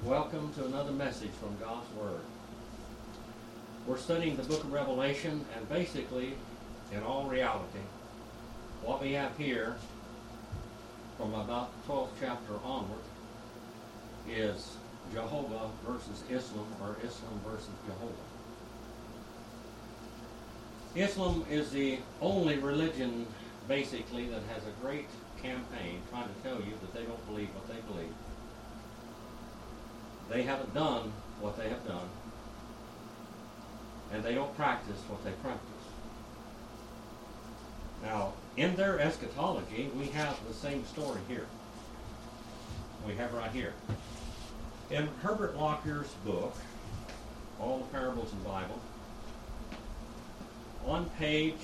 Welcome to another message from God's Word. We're studying the book of Revelation, and basically, in all reality, what we have here from about the 12th chapter onward is Jehovah versus Islam, or Islam versus Jehovah. Islam is the only religion, basically, that has a great campaign trying to tell you that they don't believe what they believe. They haven't done what they have done, and they don't practice what they practice. Now, in their eschatology, we have the same story here. We have right here. In Herbert Lockyer's book, All the Parables in the Bible, on page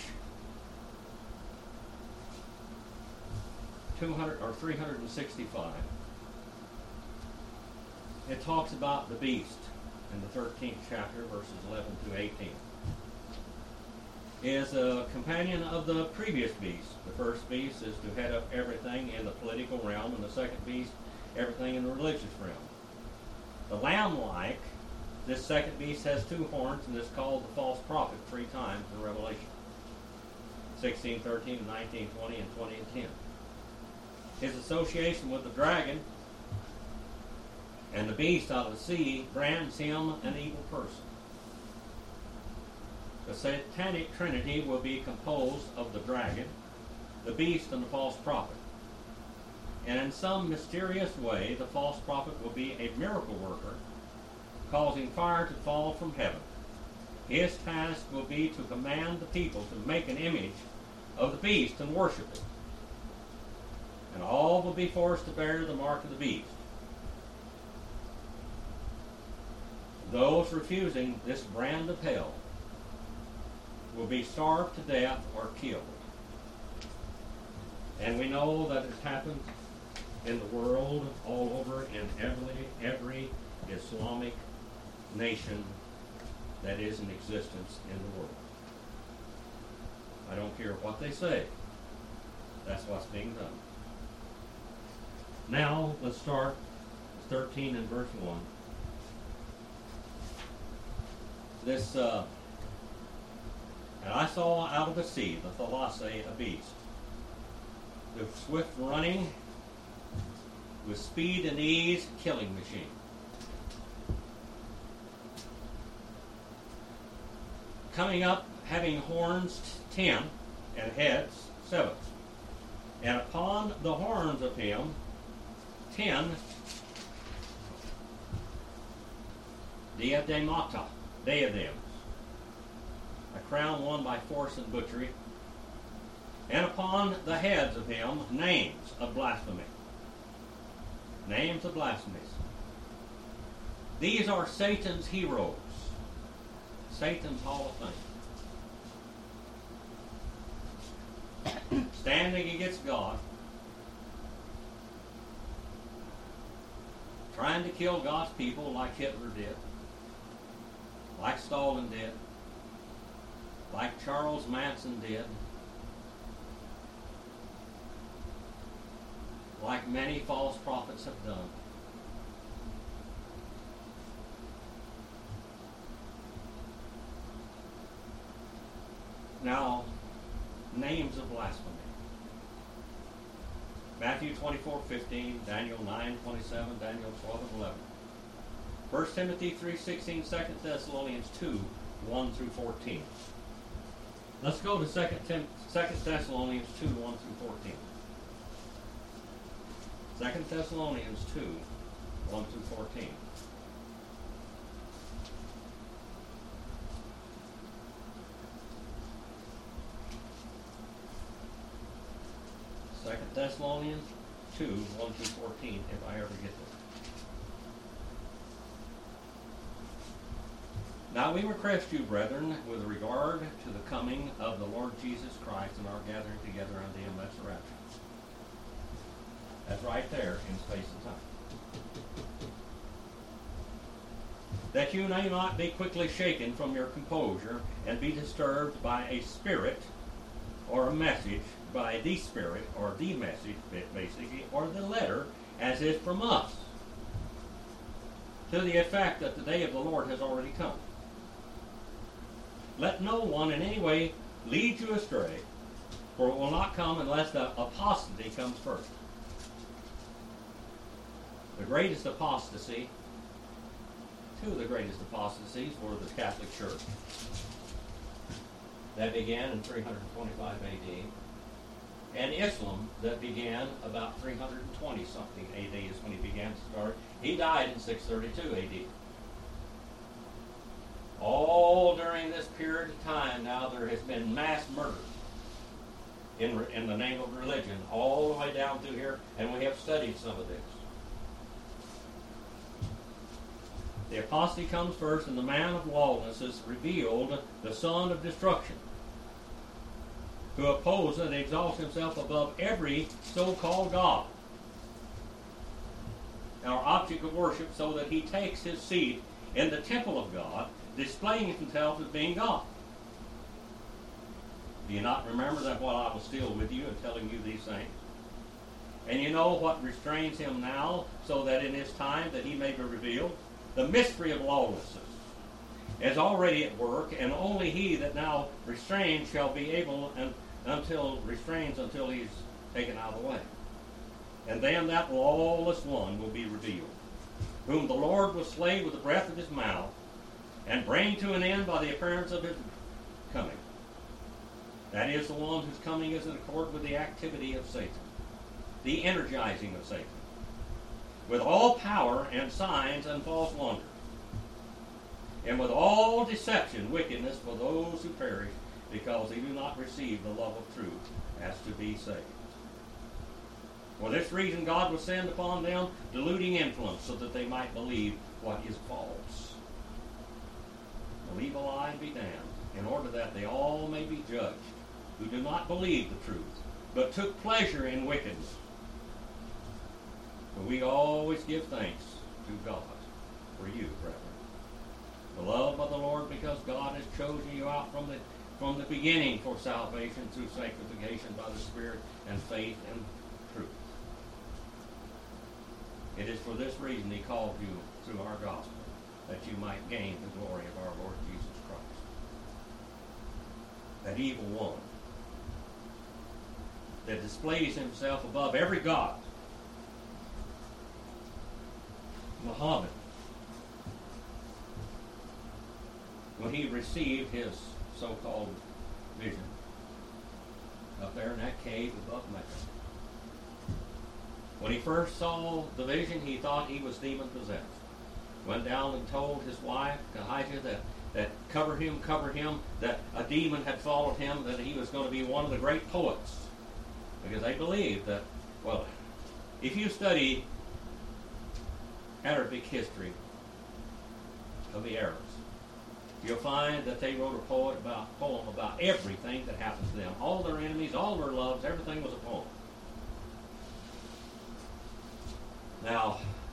365, it talks about the beast in the 13th chapter, verses 11 to 18. Is a companion of the previous beast. The first beast is to head up everything in the political realm, and the second beast, everything in the religious realm. The lamb-like, this second beast has two horns and is called the false prophet 3 times in Revelation. 16, 13, 19, 20, and 20 and 10. His association with the dragon and the beast out of the sea brands him an evil person. The satanic trinity will be composed of the dragon, the beast, and the false prophet. And in some mysterious way, the false prophet will be a miracle worker, causing fire to fall from heaven. His task will be to command the people to make an image of the beast and worship it. And all will be forced to bear the mark of the beast. Those refusing this brand of hell will be starved to death or killed. And we know that it's happened in the world all over, in every Islamic nation that is in existence in the world. I don't care what they say. That's what's being done. Now, let's start 13 and verse 1. This, and I saw out of the sea, the Thalassa, a beast, the swift running, with speed and ease, killing machine. Coming up, having horns 10, and heads 7. And upon the horns of him 10 diademata, diadems, a crown won by force and butchery, and upon the heads of him names of blasphemy. Names of blasphemies. These are Satan's heroes, Satan's Hall of Fame, standing against God, trying to kill God's people like Hitler did, like Stalin did, like Charles Manson did, like many false prophets have done. Now, names of blasphemy. Matthew 24:15, Daniel 9:27, Daniel 12:11. 1 Timothy 3:16, 2 Thessalonians 2:1 through 14. Let's go to 2 Thessalonians 2:1 through 14. 2 Thessalonians 2:1 through 14. Second Thessalonians 2:1 through 14, if I ever get there. Now we request you, brethren, with regard to the coming of the Lord Jesus Christ and our gathering together unto him, that's the rapture. That's right there in space and time. That you may not be quickly shaken from your composure and be disturbed by a spirit or a message, by the spirit or the message, basically, or the letter, as is from us. to the effect that the day of the Lord has already come. Let no one in any way lead you astray, for it will not come unless the apostasy comes first. The greatest apostasy, two of the greatest apostasies were the Catholic Church. That began in 325 AD. And Islam, that began about 320-something AD is when he began to start. He died in 632 AD. All during this period of time now there has been mass murder in the name of religion, all the way down through here, and we have studied some of this. The apostasy comes first, and the man of lawlessness is revealed, the son of destruction, who opposes and exalts himself above every so-called God, our object of worship, so that he takes his seat in the temple of God, displaying himself as being God. Do you not remember that while I was still with you and telling you these things? And you know what restrains him now, so that in his time that he may be revealed? The mystery of lawlessness is already at work, and only he that now restrains shall be able until he's taken out of the way. And then that lawless one will be revealed, whom the Lord will slay with the breath of his mouth, and bring to an end by the appearance of his coming. That is the one whose coming is in accord with the activity of Satan, the energizing of Satan, with all power and signs and false wonders, and with all deception, wickedness for those who perish, because they do not receive the love of truth as to be saved. For this reason God will send upon them deluding influence, so that they might believe what is false. Believe a lie and be damned, in order that they all may be judged, who do not believe the truth, but took pleasure in wickedness. But we always give thanks to God for you, brethren, beloved by the Lord, because God has chosen you out from the beginning for salvation through sanctification by the Spirit and faith and truth. It is for this reason he called you through our gospel, that you might gain the glory of our Lord Jesus Christ. That evil one that displays himself above every god, Muhammad, when he received his so-called vision up there in that cave above Mecca. When he first saw the vision, he thought he was demon-possessed. Went down and told his wife, Kahijah, that cover him, that a demon had followed him, that he was going to be one of the great poets. Because they believed that, well, if you study Arabic history of the Arabs, you'll find that they wrote a poem about everything that happened to them. All their enemies, all their loves, everything was a poem. Now,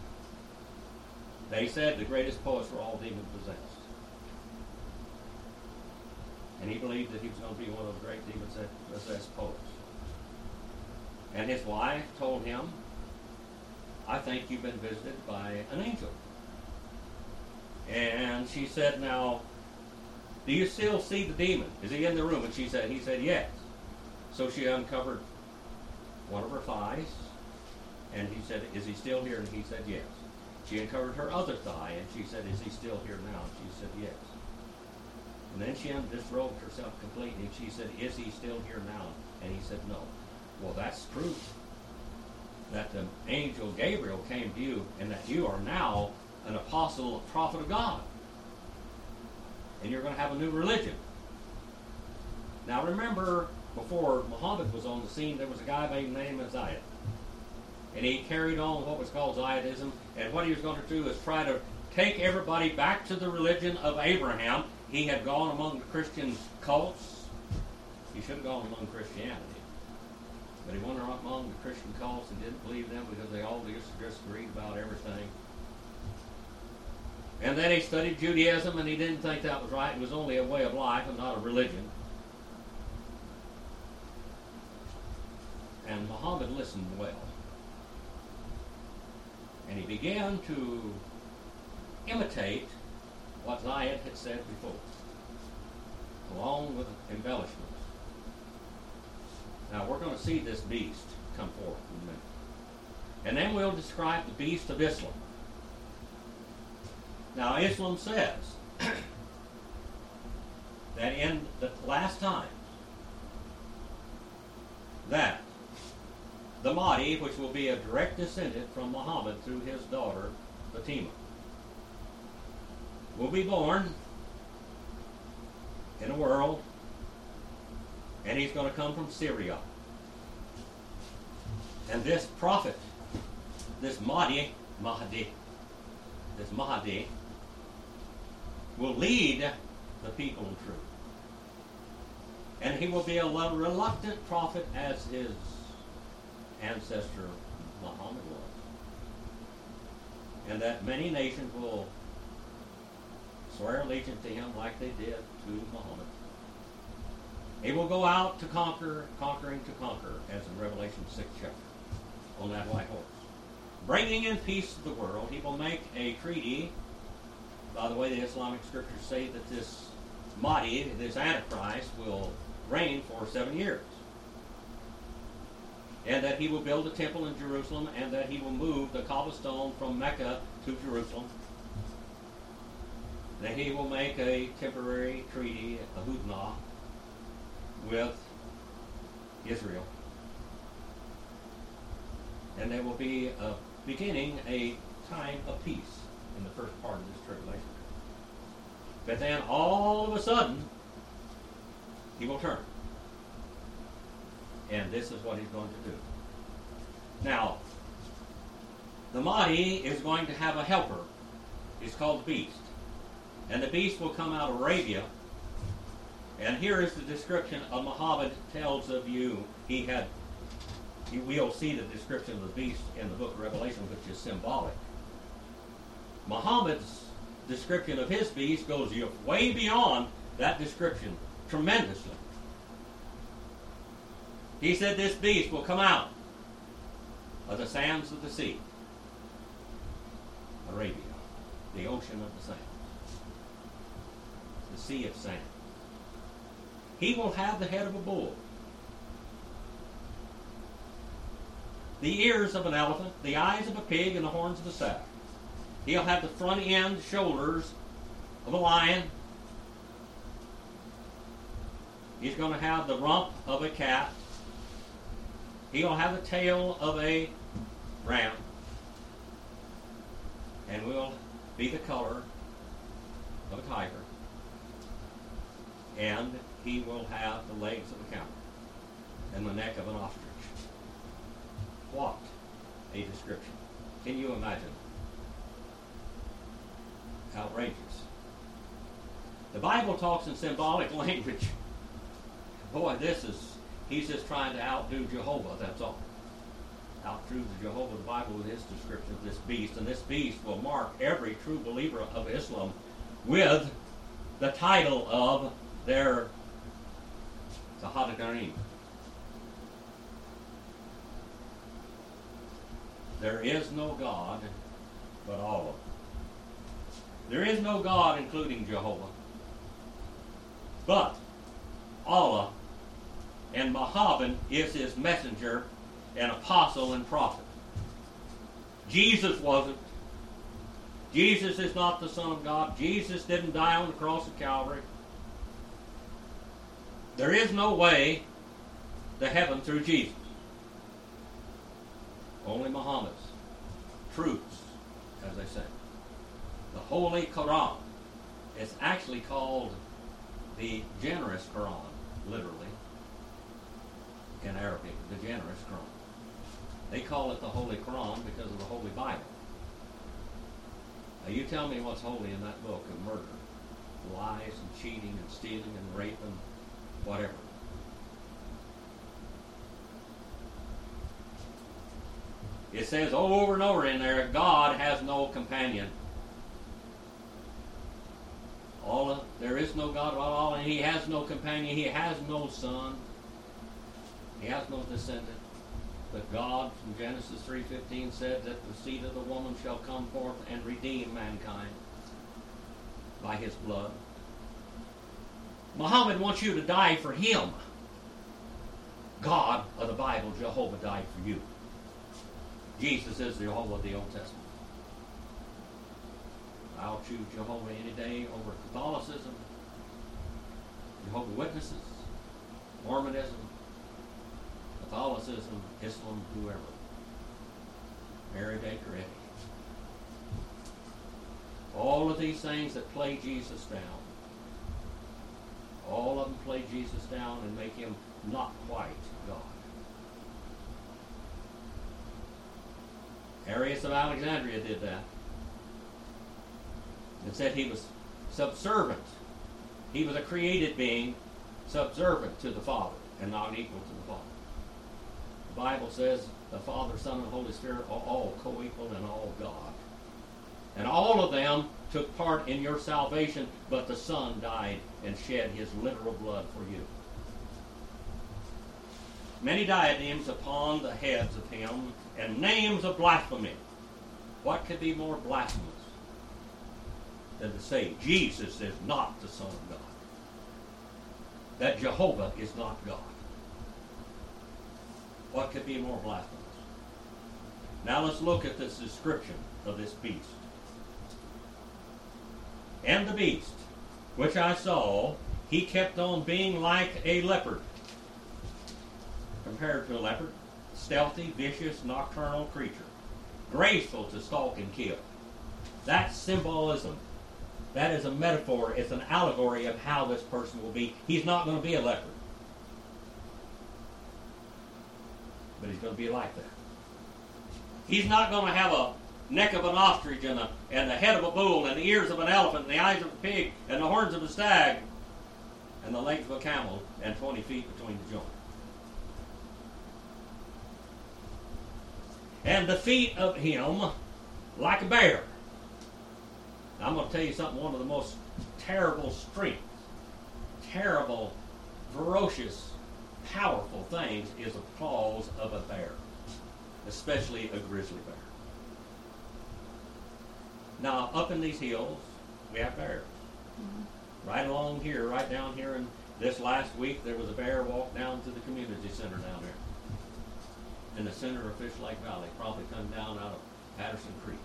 they said the greatest poets were all demon-possessed. And he believed that he was going to be one of the great demon-possessed poets. And his wife told him, I think you've been visited by an angel. And she said, now, do you still see the demon? Is he in the room? And he said, yes. So she uncovered one of her thighs, and he said, is he still here? And he said, yes. She uncovered her other thigh, and she said, is he still here now? And she said, yes. And then she disrobed herself completely, and she said, is he still here now? And he said, no. Well, that's proof that the angel Gabriel came to you, and that you are now an apostle, a prophet of God. And you're going to have a new religion. Now remember, before Muhammad was on the scene, there was a guy by the name of Zayed. And he carried on what was called Zayedism. And what he was going to do is try to take everybody back to the religion of Abraham. He had gone among the Christian cults. He should have gone among Christianity. But he went among the Christian cults and didn't believe them because they all just agreed about everything. And then he studied Judaism, and he didn't think that was right. It was only a way of life and not a religion. And Muhammad listened well. And he began to imitate what Zion had said before, along with embellishments. Now we're going to see this beast come forth in a minute. And then we'll describe the beast of Islam. Now Islam says that in the last times that the Mahdi, which will be a direct descendant from Muhammad through his daughter Fatima, will be born in a world, and he's going to come from Syria. And this prophet, this Mahdi, will lead the people in truth. And he will be a reluctant prophet as his ancestor Muhammad was. And that many nations will swear allegiance to him like they did to Muhammad. He will go out to conquering to conquer, as in Revelation 6 chapter, on that white horse. Bringing in peace to the world, he will make a treaty. By the way, the Islamic scriptures say that this Mahdi, this Antichrist, will reign for 7 years. And that he will build a temple in Jerusalem, and that he will move the cobblestone from Mecca to Jerusalem. That he will make a temporary treaty, a hudna, with Israel. And there will be beginning a time of peace in the first part of this tribulation. But then all of a sudden, he will turn. And this is what he's going to do. Now, the Mahdi is going to have a helper. It's called the beast. And the beast will come out of Arabia. And here is the description of Muhammad tells of you. We'll see the description of the beast in the book of Revelation, which is symbolic. Muhammad's description of his beast goes way beyond that description, tremendously. He said this beast will come out of the sands of the sea. Arabia, the ocean of the sands. The sea of sand. He will have the head of a bull, the ears of an elephant, the eyes of a pig, and the horns of a sow. He'll have the front end shoulders of a lion. He's going to have the rump of a cat. He'll have the tail of a ram. And will be the color of a tiger. And he will have the legs of a camel and the neck of an ostrich. What a description. Can you imagine? Outrageous. The Bible talks in symbolic language. Boy, he's just trying to outdo Jehovah, that's all. Outdo Jehovah, the Bible, with his description of this beast. And this beast will mark every true believer of Islam with the title of their Sahada Karim. There is no God but Allah. There is no God including Jehovah. But Allah, and Muhammad is his messenger and apostle and prophet. Jesus wasn't. Jesus is not the Son of God. Jesus didn't die on the cross of Calvary. There is no way to heaven through Jesus. Only Muhammad's truths, as they say. The Holy Quran is actually called the generous Quran, literally, in Arabic, the generous Quran. They call it the Holy Quran because of the Holy Bible. Now you tell me what's holy in that book of murder, lies and cheating and stealing and rape and whatever. It says over and over in there, God has no companion. There is no God but Allah, and he has no companion. He has no son. He has no descendant. But God, from Genesis 3:15, said that the seed of the woman shall come forth and redeem mankind. by his blood. Muhammad wants you to die for him. God of the Bible, Jehovah, died for you. Jesus is Jehovah of the Old Testament. I'll choose Jehovah any day over Catholicism, Jehovah's Witnesses, Mormonism, Catholicism, Islam, whoever. Mary Baker Eddy. All of these things that play Jesus down, all of them play Jesus down and make him not quite God. Arius of Alexandria did that. And said he was subservient. He was a created being, subservient to the Father, and not equal to the Father. The Bible says the Father, Son, and Holy Spirit are all co-equal and all God. And all of them took part in your salvation, but the Son died and shed his literal blood for you. Many diadems upon the heads of him, and names of blasphemy. What could be more blasphemous than to say Jesus is not the Son of God? That Jehovah is not God. What could be more blasphemous? Now let's look at this description of this beast. And the beast, which I saw, he kept on being like a leopard. Compared to a leopard, stealthy, vicious, nocturnal creature, graceful to stalk and kill. That's symbolism. That is a metaphor. It's an allegory of how this person will be. He's not going to be a leopard. But he's going to be like that. He's not going to have a neck of an ostrich and the head of a bull and the ears of an elephant and the eyes of a pig and the horns of a stag and the legs of a camel and 20 feet between the joints. And the feet of him like a bear. Now I'm going to tell you something, one of the most terrible strengths, terrible, ferocious, powerful things is the claws of a bear, especially a grizzly bear. Now, up in these hills, we have bears. Mm-hmm. Right along here, right down here, and this last week, there was a bear walked down to the community center down there in the center of Fish Lake Valley, probably come down out of Patterson Creek.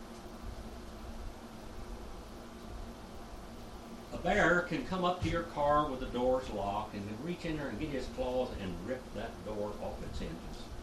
A bear can come up to your car with the doors locked and can reach in there and get his claws and rip that door off its hinges.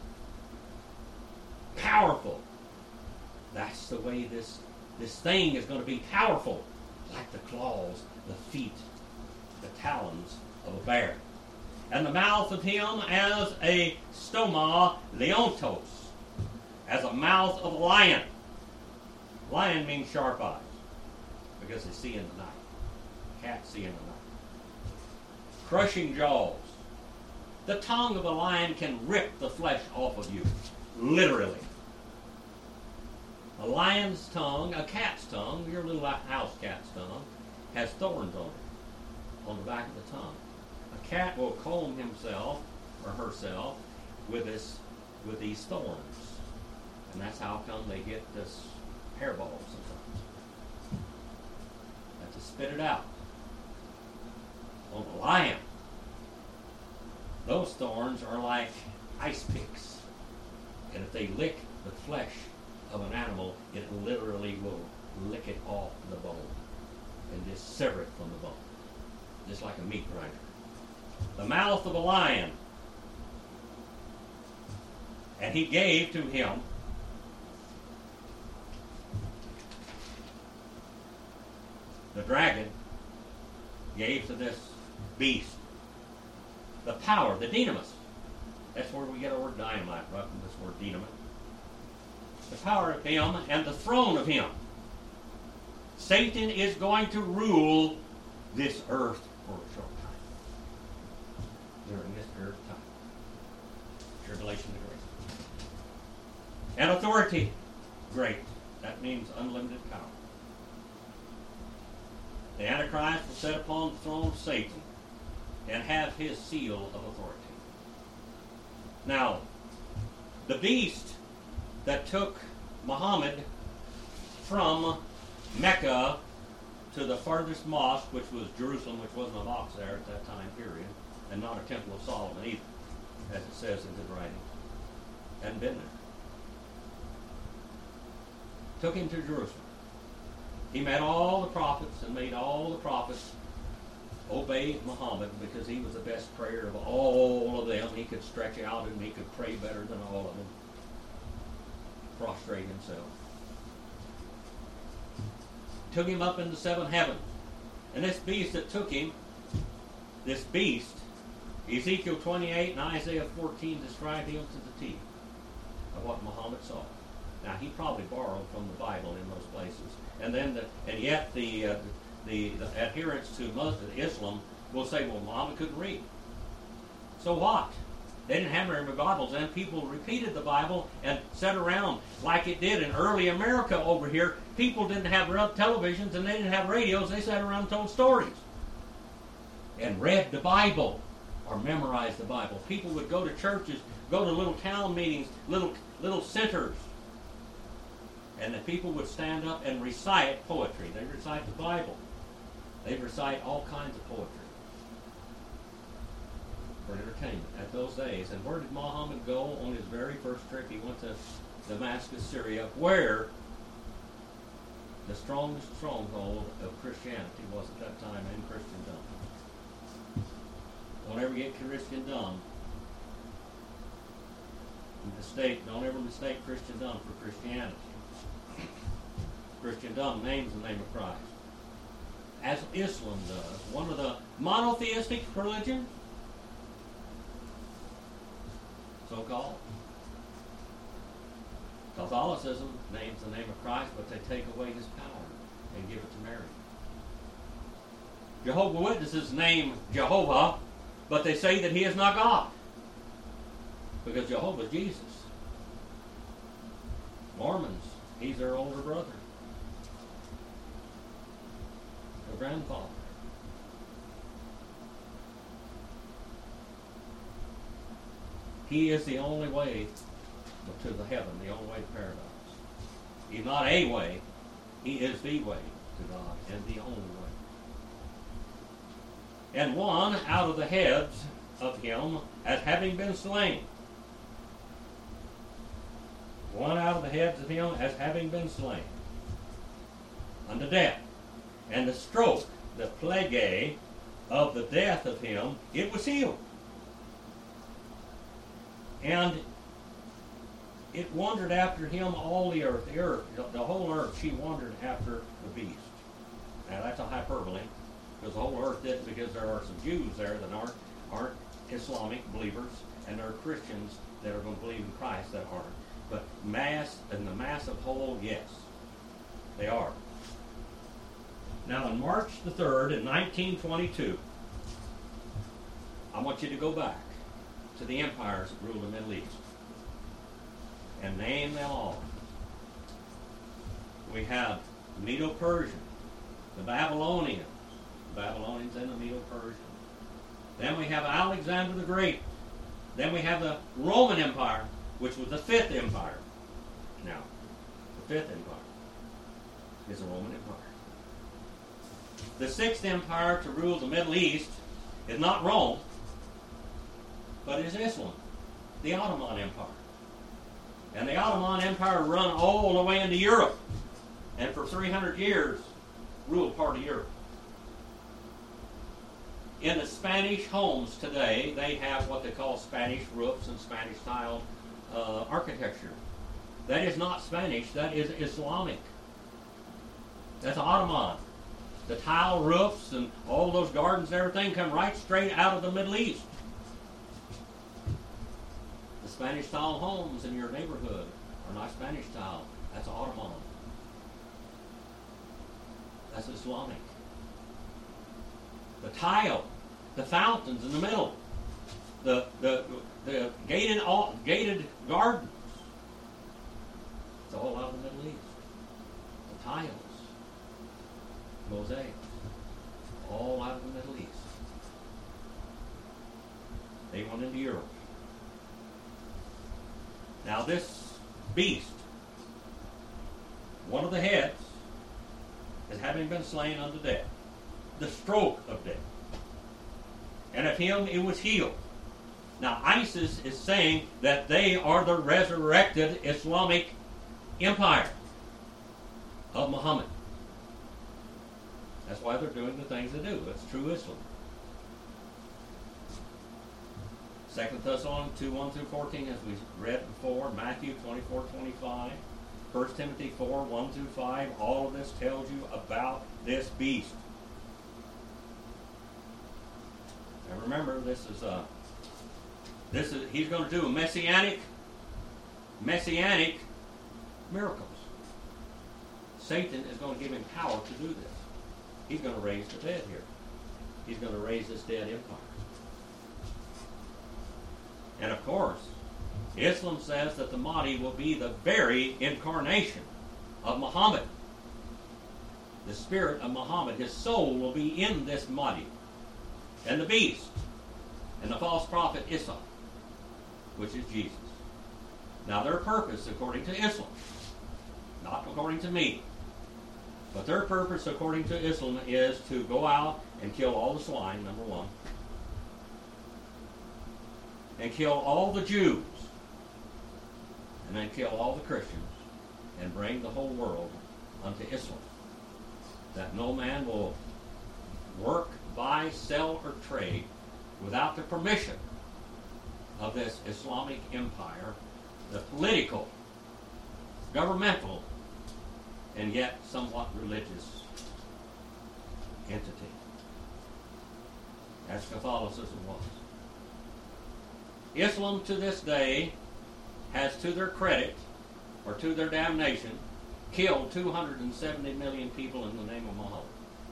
Powerful. That's the way this thing is going to be powerful, like the claws, the feet, the talons of a bear. And the mouth of him as a stoma leontos, as a mouth of a lion. Lion means sharp eyes, because they see in the night. Cats see in the night. Crushing jaws. The tongue of a lion can rip the flesh off of you, literally. A lion's tongue, a cat's tongue, your little house cat's tongue, has thorns on it, on the back of the tongue. A cat will comb himself or herself with these thorns. And that's how come they get this hairball sometimes. They have to spit it out. On the lion, those thorns are like ice picks. And if they lick the flesh of an animal, it literally will lick it off the bone and just sever it from the bone, just like a meat grinder. The mouth of a lion. And he gave to him the dragon gave to this beast the power, the dynamis. That's where we get our word dynamite, right from this word dynamite. The power of him and the throne of him. Satan is going to rule this earth for a short time. During this period of time. Tribulation to grace. And authority, great. That means unlimited power. The Antichrist will sit upon the throne of Satan and have his seal of authority. Now, the beast that took Muhammad from Mecca to the farthest mosque, which was Jerusalem, which wasn't a mosque there at that time period, and not a Temple of Solomon either, as it says in his writing. Hadn't been there. Took him to Jerusalem. He met all the prophets and made all the prophets obey Muhammad because he was the best prayer of all of them. He could stretch out and he could pray better than all of them. Prostrate himself. Took him up into 7 heavens. And this beast that took him, this beast, Ezekiel 28 and Isaiah 14 describe him to the T of what Muhammad saw. Now he probably borrowed from the Bible in those places, and yet the adherents to Islam will say, well, Muhammad couldn't read. So what? They didn't have very many Bibles, and people repeated the Bible and sat around like it did in early America over here. People didn't have televisions and they didn't have radios. They sat around and told stories and read the Bible or memorized the Bible. People would go to churches, go to little town meetings, little centers, and the people would stand up and recite poetry. They'd recite the Bible. They'd recite all kinds of poetry for entertainment at those days. And where did Muhammad go on his very first trip? He went to Damascus, Syria, where the strongest stronghold of Christianity was at that time, and Christendom. Don't ever get Christendom don't ever mistake Christendom for Christianity. Christendom names the name of Christ, as Islam does, one of the monotheistic religions, so-called. Catholicism names the name of Christ, but they take away his power and give it to Mary. Jehovah's Witnesses name Jehovah, but they say that he is not God, because Jehovah is Jesus. Mormons, he's their older brother, their grandfather. He is the only way to the heaven, the only way to paradise. He's not a way, he is the way to God and the only way. And one out of the heads of him as having been slain. One out of the heads of him as having been slain unto death. And the stroke, the plague of the death of him, it was healed. And it wandered after him all the earth. The whole earth, she wandered after the beast. Now that's a hyperbole, because the whole earth didn't, because there are some Jews there that aren't Islamic believers, and there are Christians that are going to believe in Christ that aren't. But in the mass of whole, yes, they are. Now on March the 3rd in 1922, I want you to go back to the empires that ruled the Middle East and name them all. We have the Medo-Persian, the Babylonians and the Medo-Persian. Then we have Alexander the Great. Then we have the Roman Empire, which was the 5th empire. Now, the 5th empire is the Roman Empire. The 6th empire to rule the Middle East is not Rome, but is Islam, the Ottoman Empire. And the Ottoman Empire run all the way into Europe, and for 300 years ruled part of Europe. In the Spanish homes today, they have what they call Spanish roofs and Spanish-style architecture. That is not Spanish, that is Islamic. That's Ottoman. The tile roofs and all those gardens and everything come right straight out of the Middle East. The Spanish-style homes in your neighborhood are not Spanish-style. That's Ottoman. That's Islamic. The tile, the fountains in the middle, the gated gardens. It's all out of the Middle East. The tiles, mosaics, all out of the Middle East. They went into Europe. Now this beast, one of the heads, as having been slain unto death, the stroke of death. And of him it was healed. Now ISIS is saying that they are the resurrected Islamic empire of Muhammad. That's why they're doing the things they do. That's true Islam. 2 Thessalonians 2, 1 through 14, as we read before, Matthew 24, 25, 1 Timothy 4, 1 through 5, all of this tells you about this beast. And remember, this is he's going to do messianic miracles. Satan is going to give him power to do this. He's going to raise the dead here. He's going to raise this dead empire. And of course, Islam says that the Mahdi will be the very incarnation of Muhammad. The spirit of Muhammad, his soul will be in this Mahdi. And the beast, and the false prophet Isa, which is Jesus. Now their purpose, according to Islam, not according to me, but their purpose, according to Islam, is to go out and kill all the swine, number one, and kill all the Jews, and then kill all the Christians, and bring the whole world unto Islam. That no man will work, buy, sell, or trade without the permission of this Islamic empire, the political, governmental, and yet somewhat religious entity, as Catholicism was. Islam to this day has, to their credit, or to their damnation, killed 270 million people in the name of Muhammad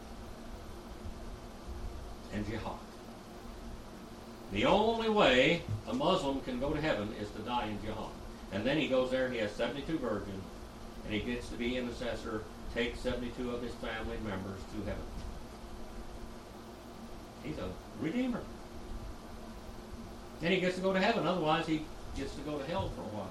and jihad. The only way a Muslim can go to heaven is to die in jihad. And then he goes there, he has 72 virgins, and he gets to be intercessor, take 72 of his family members to heaven. He's a redeemer. Then he gets to go to heaven, otherwise he gets to go to hell for a while.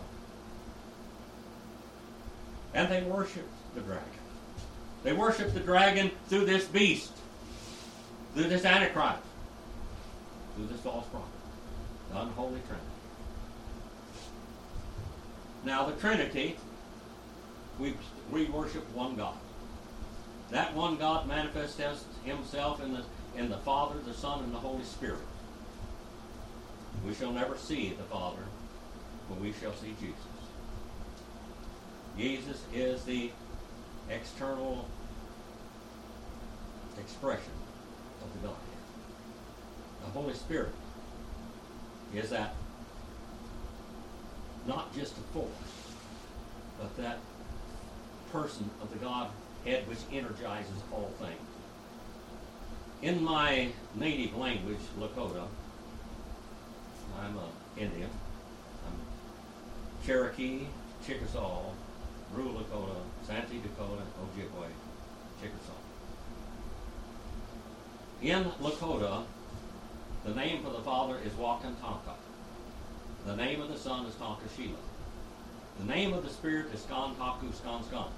And they worship the dragon. They worship the dragon through this beast, through this Antichrist, through this false prophet, the unholy Trinity. Now the Trinity, we worship one God. That one God manifests himself in the Father, the Son, and the Holy Spirit. We shall never see the Father, but we shall see Jesus. Jesus is the external expression of the Godhead. The Holy Spirit is that, not just a force, but that person of the Godhead which energizes all things. In my native language, Lakota, I'm Indian, I'm Cherokee, Chickasaw, Rural Lakota, Santee Dakota, Ojibwe, Chickasaw. In Lakota, the name for the Father is Wakantanka. The name of the Son is Tankashila. The name of the Spirit is Skantaku Skanskan.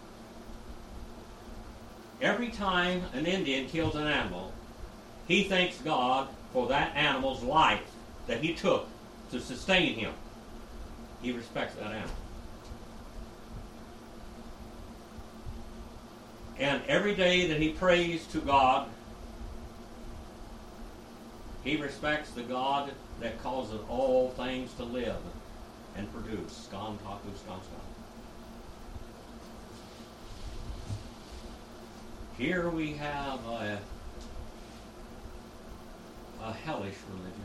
Every time an Indian kills an animal, he thanks God for that animal's life that he took to sustain him. He respects that animal. And every day that he prays to God, he respects the God that causes all things to live and produce. Skan Taku Skan Skan. Here we have a hellish religion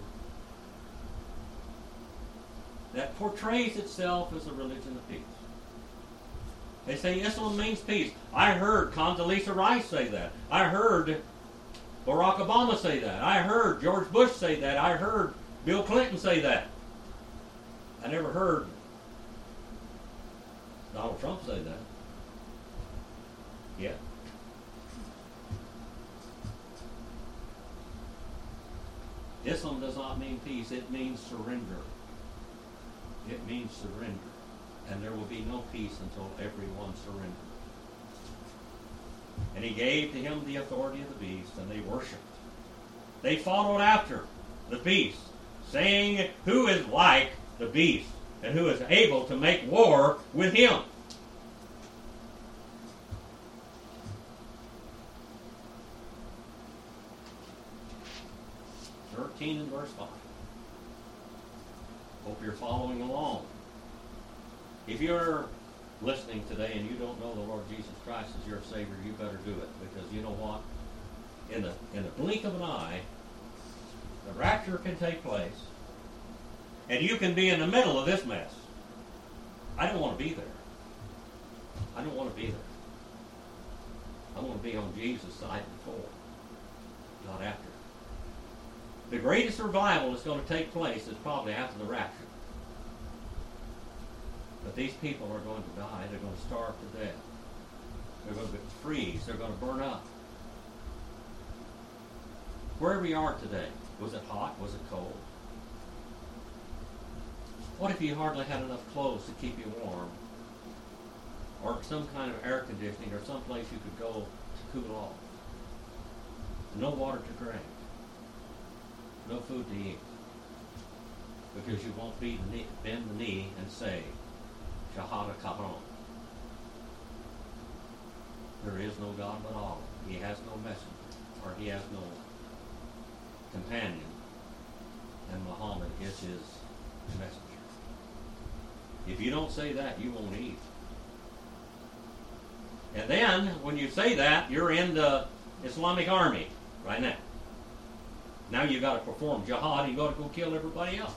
that portrays itself as a religion of peace. They say Islam means peace. I heard Condoleezza Rice say that. I heard Barack Obama say that. I heard George Bush say that. I heard Bill Clinton say that. I never heard Donald Trump say that. Yeah. Islam does not mean peace. It means surrender. It means surrender. And there will be no peace until everyone surrenders. And he gave to him the authority of the beast, and they worshipped. They followed after the beast, saying, "Who is like the beast, and who is able to make war with him?" In verse 5. Hope you're following along. If you're listening today and you don't know the Lord Jesus Christ as your Savior, you better do it, because you know what? In the blink of an eye, the rapture can take place, and you can be in the middle of this mess. I don't want to be there. I don't want to be there. I want to be on Jesus' side before, not after. The greatest revival that's going to take place is probably after the rapture. But these people are going to die. They're going to starve to death. They're going to freeze. They're going to burn up. Wherever you are today, was it hot? Was it cold? What if you hardly had enough clothes to keep you warm? Or some kind of air conditioning, or some place you could go to cool off? No water to drink. No food to eat, because you won't bend the knee and say, Shahada Kabron. There is no God but Allah. He has no messenger, or he has no companion, and Muhammad is his messenger. If you don't say that, you won't eat. And then, when you say that, you're in the Islamic army right now. Now you've got to perform jihad, you've got to go kill everybody else.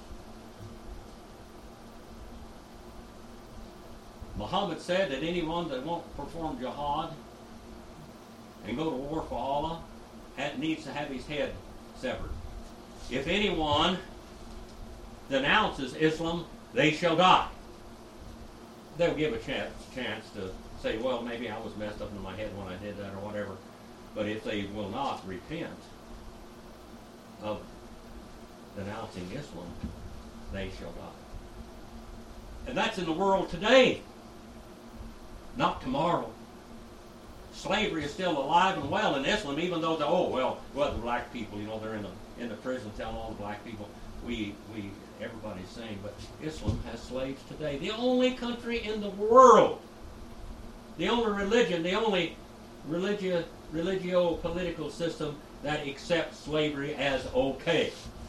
Muhammad said that anyone that won't perform jihad and go to war for Allah needs to have his head severed. If anyone denounces Islam, they shall die. They'll give a chance to say, well, maybe I was messed up in my head when I did that or whatever. But if they will not repent of denouncing Islam, they shall die. And that's in the world today, not tomorrow. Slavery is still alive and well in Islam, even though the black people, they're in the prison telling all the black people, everybody's saying, but Islam has slaves today. The only country in the world, the only religion, the only religio-political system that accepts slavery as okay.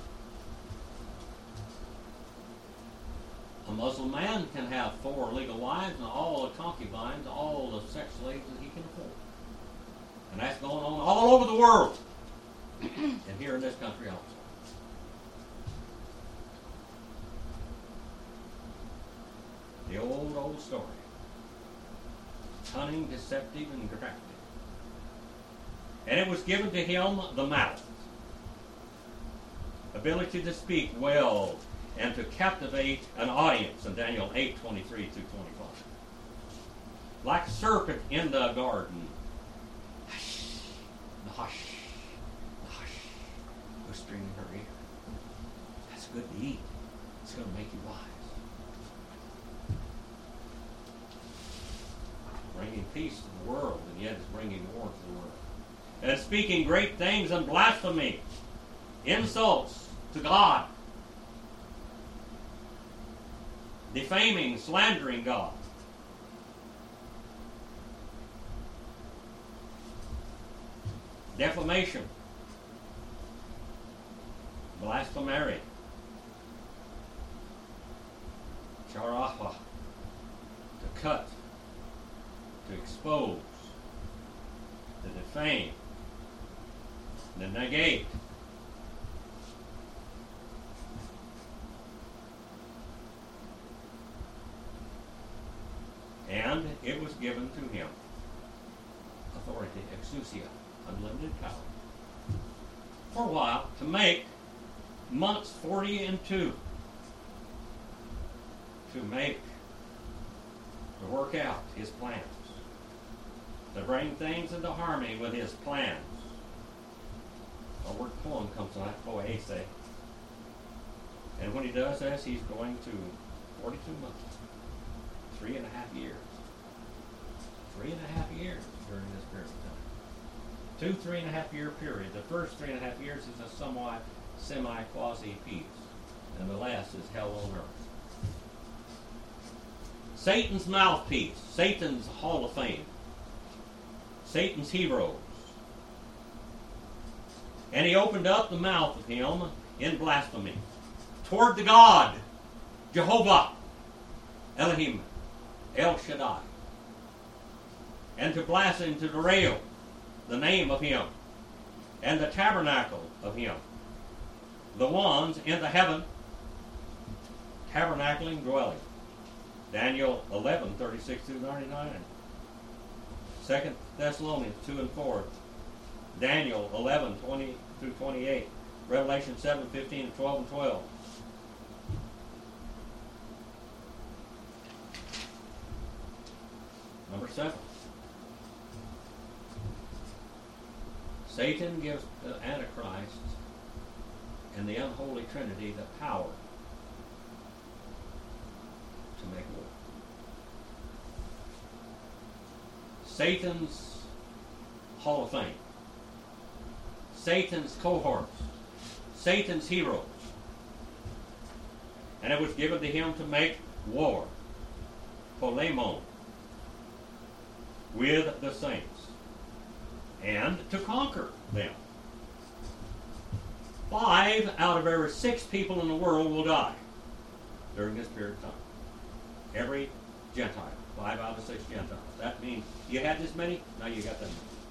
A Muslim man can have 4 legal wives and all the concubines, all the sex slaves that he can afford. And that's going on all over the world. And here in this country also. The old story. Cunning, deceptive, and crafty. And it was given to him the mouth, ability to speak well, and to captivate an audience in Daniel 8:23 through 25. Like a serpent in the garden. Hush, hush, hush, whispering in her ear. That's good to eat. It's going to make you wise. Bringing peace to the world, and yet it's bringing war to the world. And speaking great things and blasphemy, insults to God, defaming, slandering God. Defamation, blasphemy, charaha, to cut, to expose, to defame, to negate. And it was given to him authority, exousia, unlimited power, for a while, to make months 40 and 2, to work out his plans, to bring things into harmony with his plans. Our word poem comes from that poese. And when he does this, he's going to 42 months, 3.5 years. 3.5 years during this period of time. 3.5 year period. The first 3.5 years is a somewhat semi-quasi peace, and the last is hell on earth. Satan's mouthpiece, Satan's hall of fame, Satan's heroes. And he opened up the mouth of him in blasphemy toward the God, Jehovah, Elohim, El Shaddai, and to blaspheme, to derail the name of him and the tabernacle of him, the ones in the heaven, tabernacling, dwelling. Daniel 11:36-99. 2 Thessalonians 2 and 4. Daniel 11:20-28. Revelation 7:15 and 12 and 12. Number 7. Satan gives the Antichrist and the unholy Trinity the power to make war. Satan's hall of fame, Satan's cohorts, Satan's heroes. And it was given to him to make war, polemon, with the saints, and to conquer them. 5 out of every 6 people in the world will die during this period of time. Every Gentile. 5 out of 6 Gentiles. That means you had this many, now you got that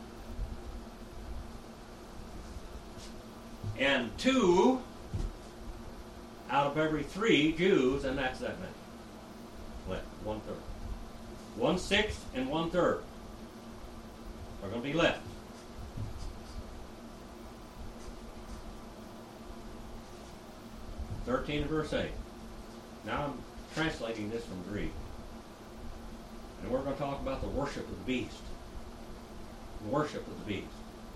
many. And 2 out of every 3 Jews, and that's that many. Left, 1/3. 1/6 and 1/3 are going to be left. (13 and verse 8). Now I'm translating this from Greek. And we're going to talk about the worship of the beast. The worship of the beast.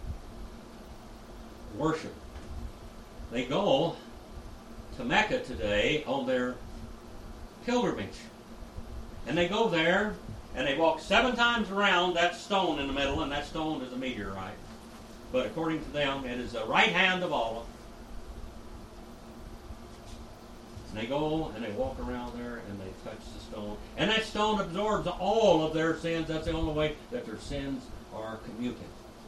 Worship. They go to Mecca today on their pilgrimage. And they go there and they walk 7 times around that stone in the middle, and that stone is a meteorite. But according to them, it is the right hand of Allah. And they go and they walk around there and they touch the stone. And that stone absorbs all of their sins. That's the only way that their sins are commuted.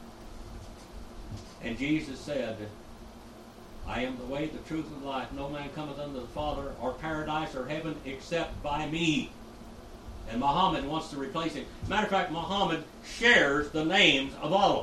And Jesus said, I am the way, the truth, and the life. No man cometh unto the Father or paradise or heaven except by me. And Muhammad wants to replace him. Matter of fact, Muhammad shares the names of Allah.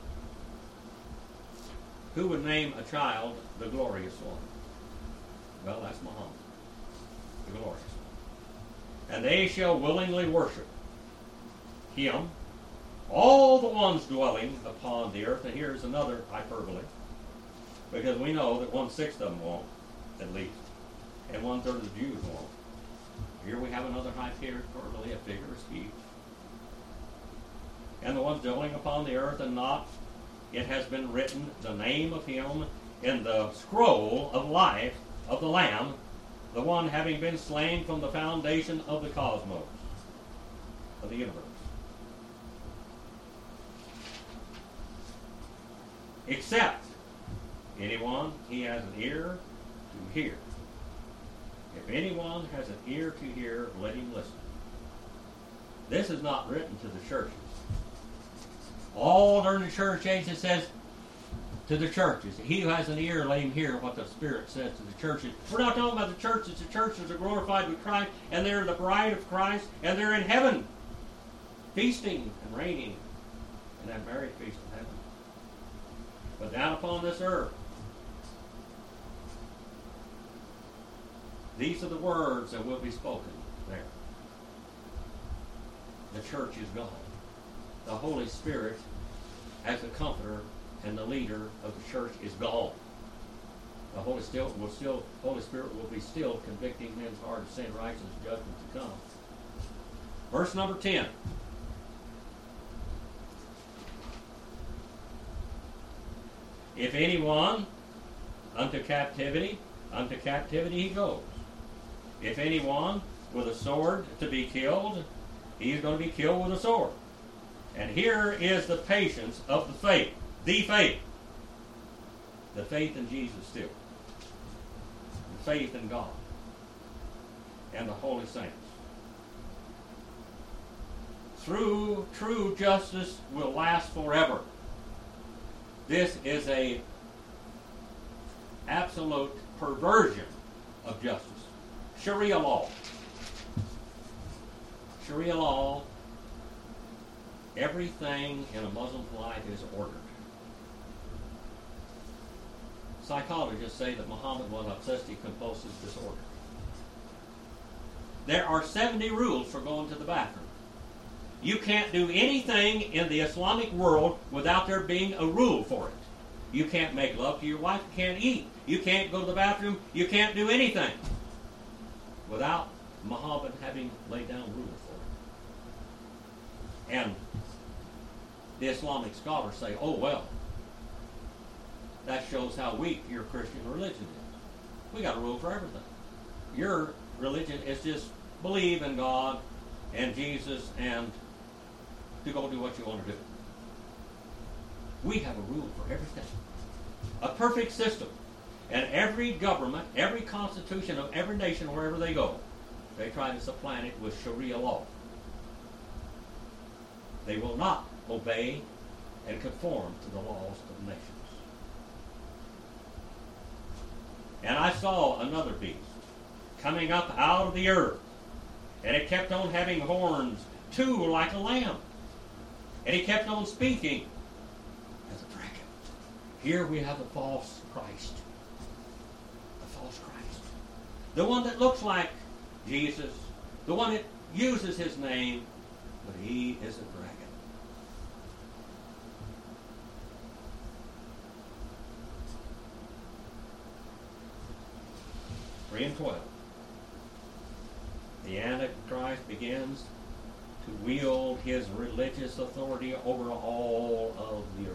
Who would name a child the glorious one? Well, that's Muhammad, the glorious one. And they shall willingly worship him, all the ones dwelling upon the earth. And here's another hyperbole, because we know that 1/6 of them won't, at least, and 1/3 of the Jews won't. Here we have another hyperbole, a figure of speech. And the ones dwelling upon the earth, and not, it has been written, the name of him in the scroll of life of the Lamb, the one having been slain from the foundation of the cosmos, of the universe. Except anyone he has an ear to hear. If anyone has an ear to hear, let him listen. This is not written to the churches. All during the church age it says to the churches, he who has an ear, let him hear what the Spirit says to the churches. We're not talking about the churches. The churches are glorified with Christ, and they're the bride of Christ, and they're in heaven, feasting and reigning in that marriage feast of heaven. But down upon this earth, these are the words that will be spoken there. The church is gone. The Holy Spirit, as the comforter and the leader of the church, is gone. The Holy Spirit will be still convicting men's heart of sin, righteousness, judgment to come. Verse number 10. If anyone unto captivity he goes. If anyone with a sword to be killed, he's going to be killed with a sword. And here is the patience of the faith. The faith. The faith in Jesus still. The faith in God. And the holy saints. True justice will last forever. This is a absolute perversion of justice. Sharia law. Sharia law, everything in a Muslim's life is ordered. Psychologists say that Muhammad was obsessive-compulsive disorder. There are 70 rules for going to the bathroom. You can't do anything in the Islamic world without there being a rule for it. You can't make love to your wife, you can't eat, you can't go to the bathroom, you can't do anything without Muhammad having laid down rules for it. And the Islamic scholars say, oh well, that shows how weak your Christian religion is. We got a rule for everything. Your religion is just believe in God and Jesus and to go do what you want to do. We have a rule for everything. A perfect system. And every government, every constitution of every nation, wherever they go, they try to supplant it with Sharia law. They will not obey and conform to the laws of nations. And I saw another beast coming up out of the earth. And it kept on having horns, too, like a lamb. And he kept on speaking as a dragon. Here we have the false Christ. The false Christ. The one that looks like Jesus. The one that uses his name. But he is a dragon. Three and 12. The Antichrist begins to wield his religious authority over all of the earth.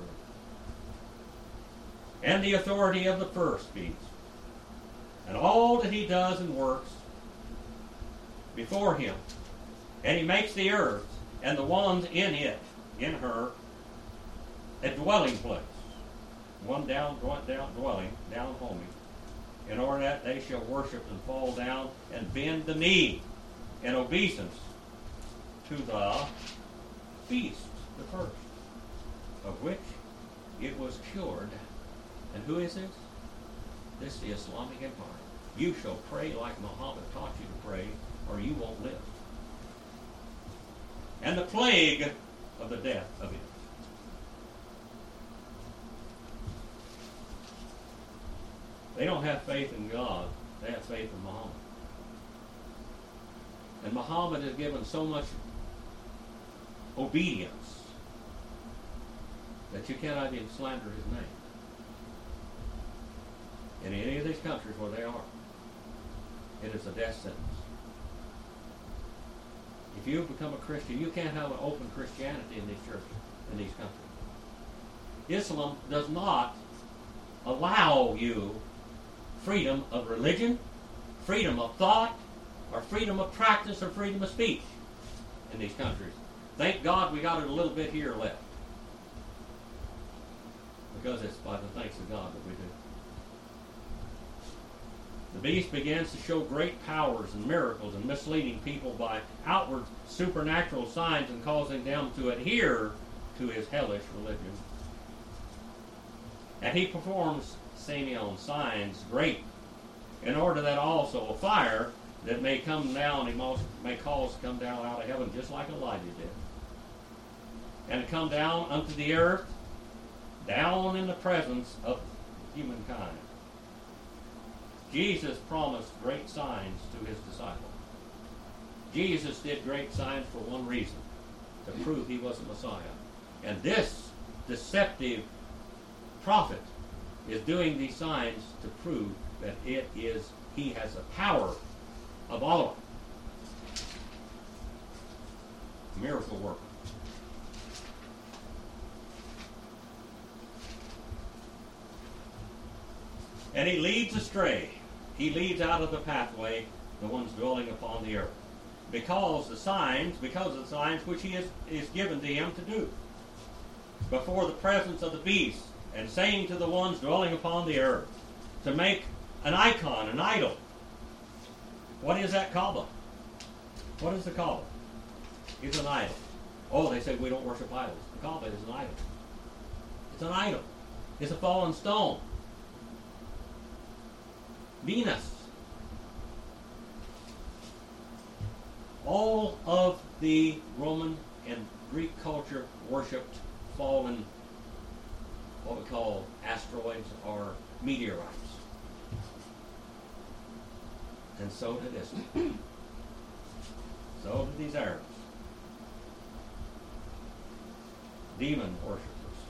And the authority of the first beast. And all that he does and works before him. And he makes the earth and the ones in it, in her, a dwelling place. One down dwelling, down homing, in order that they shall worship and fall down and bend the knee in obeisance to the beast, the first, of which it was cured. And who is this? This is the Islamic Empire. You shall pray like Muhammad taught you to pray, or you won't live. And the plague of the death of it. They don't have faith in God, they have faith in Muhammad. And Muhammad has given so much obedience that you cannot even slander his name. In any of these countries where they are, it is a death sentence. If you become a Christian, you can't have an open Christianity in these churches, in these countries. Islam does not allow you freedom of religion, freedom of thought, or freedom of practice, or freedom of speech in these countries. Thank God we got it a little bit here left. Because it's by the thanks of God that we do. The beast begins to show great powers and miracles and misleading people by outward supernatural signs and causing them to adhere to his hellish religion. And he performs Simeon signs great, in order that also a fire that may come down, he may cause to come down out of heaven, just like Elijah did. And to come down unto the earth, down in the presence of humankind. Jesus promised great signs to his disciples. Jesus did great signs for one reason, to prove he was the Messiah. And this deceptive prophet is doing these signs to prove that he has the power of all of them. Miracle worker. And he leads astray. He leads out of the pathway the ones dwelling upon the earth. because of the signs which he is given to him to do before the presence of the beast, and saying to the ones dwelling upon the earth, to make an icon, an idol. What is that Kaaba? What is the Kaaba? It's an idol. Oh, they say we don't worship idols. The Kaaba is an idol. It's an idol. It's a fallen stone. Venus. All of the Roman and Greek culture worshipped fallen, what we call asteroids or meteorites. And so did Islam. So did these Arabs. Demon worshippers.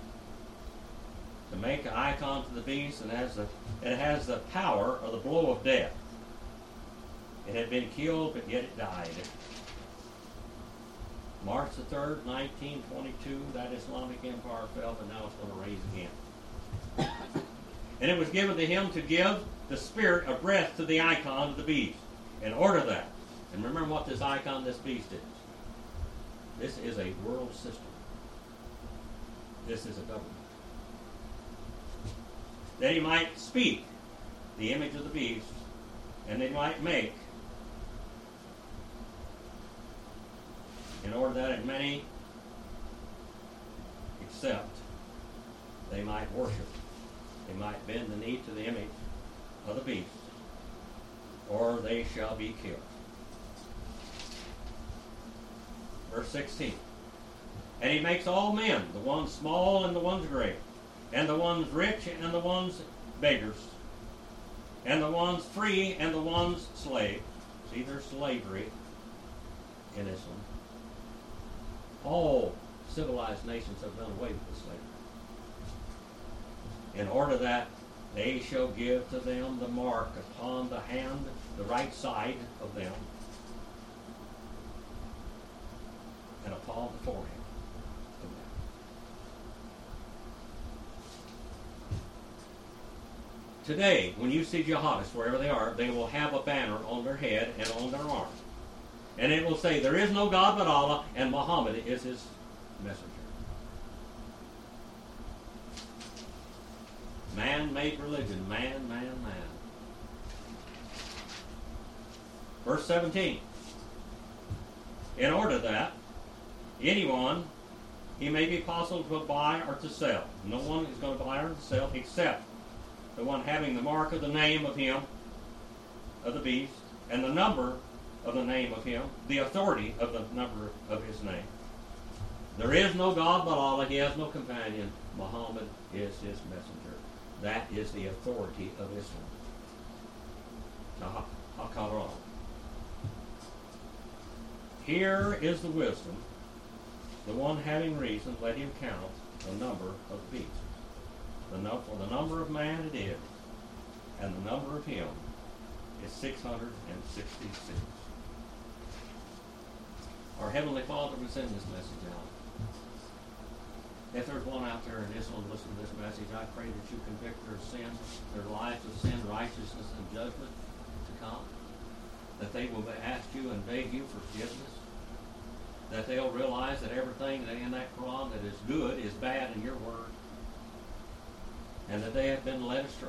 To make an icon to the beast, and it has the power of the blow of death. It had been killed, but yet it died. March the 3rd, 1922, that Islamic empire fell, but now it's going to rise again. And it was given to him to give the spirit of breath to the icon of the beast. In order that, and remember what this icon, this beast is. This is a world system. This is a government. That he might speak the image of the beast, and they might make, in order that as many accept, they might worship. They might bend the knee to the image of the beast, or they shall be killed. Verse 16. And he makes all men, the ones small and the ones great, and the ones rich and the ones beggars, and the ones free and the ones slave. See, there's slavery in Islam. All civilized nations have done away with the slavery. In order that they shall give to them the mark upon the hand, the right side of them, and upon the forehead of them. Today, when you see jihadists, wherever they are, they will have a banner on their head and on their arm. And it will say, there is no God but Allah, and Muhammad is his messenger. Man-made religion. Man. Verse 17. In order that anyone, he may be possible to buy or to sell. No one is going to buy or to sell except the one having the mark of the name of him, of the beast, and the number of the name of him, the authority of the number of his name. There is no God but Allah. He has no companion. Muhammad is his messenger. That is the authority of Islam. Al-Qur'an. Here is the wisdom. The one having reason, let him count the number of the beast. For the number of man it is, and the number of him is 666. Our Heavenly Father will send this message out. If there's one out there in Islam listening to this message, I pray that you convict their sin, their lives of sin, righteousness, and judgment to come. That they will ask you and beg you for forgiveness. That they'll realize that everything in that Quran that is good is bad in your word. And that they have been led astray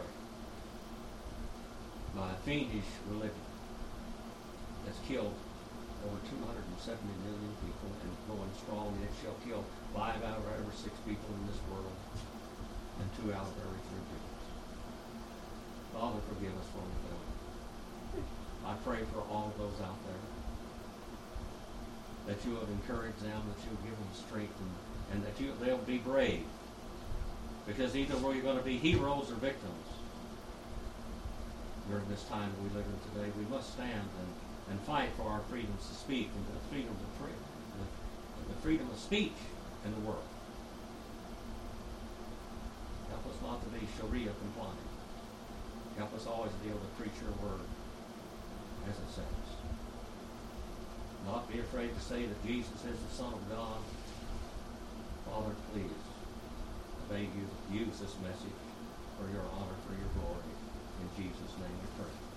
by a fiendish religion that's killed over 270 million people and going strong. It shall kill 5 out of every 6 people in this world and 2 out of every 3 people. Father, forgive us for the failure. I pray for all of those out there that you have encouraged them, that you have given them strength, and that they'll be brave. Because either we're going to be heroes or victims during this time that we live in today. We must stand and fight for our freedoms to speak and the freedom of speech in the world. Help us not to be Sharia compliant. Help us always to be able to preach your word as it says. Not be afraid to say that Jesus is the Son of God. Father, please, I beg you, use this message for your honor, for your glory. In Jesus' name we pray.